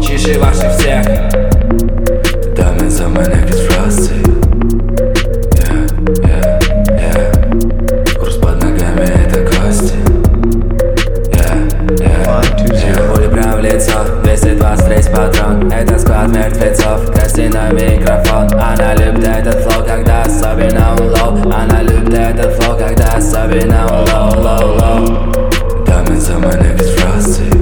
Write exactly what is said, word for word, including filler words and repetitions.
чиши ваших всех. Даме за мене фрасти. Yeah, yeah, yeah. Курс под ногами это кости. Yeah, yeah. Пули прям в лицо, весит двадцать три патрон. Это склад мертвецов, костяной микрофон. Она любит этот флоу, когда особенно он лоу. Она любит этот флоу, когда особенно он лоу, лоу, лоу. Даме за мене фрасти.